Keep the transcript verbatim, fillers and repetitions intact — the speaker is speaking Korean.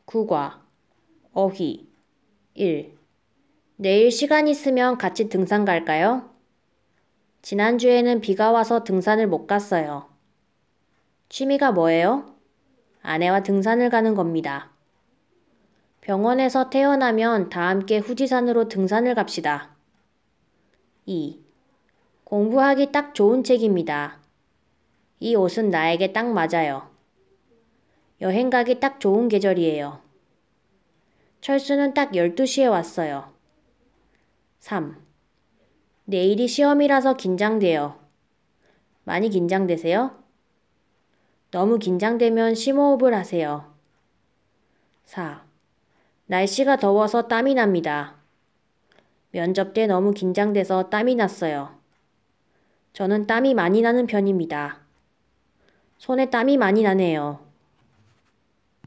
국어, 어휘. 일. 내일 시간 있으면 같이 등산 갈까요? 지난주에는 비가 와서 등산을 못 갔어요. 취미가 뭐예요? 아내와 등산을 가는 겁니다. 병원에서 퇴원하면 다 함께 후지산으로 등산을 갑시다. 이. 공부하기 딱 좋은 책입니다. 이 옷은 나에게 딱 맞아요. 여행 가기 딱 좋은 계절이에요. 철수는 딱 열두 시에 왔어요. 삼. 내일이 시험이라서 긴장돼요. 많이 긴장되세요? 너무 긴장되면 심호흡을 하세요. 사. 날씨가 더워서 땀이 납니다. 면접 때 너무 긴장돼서 땀이 났어요. 저는 땀이 많이 나는 편입니다. 손에 땀이 많이 나네요.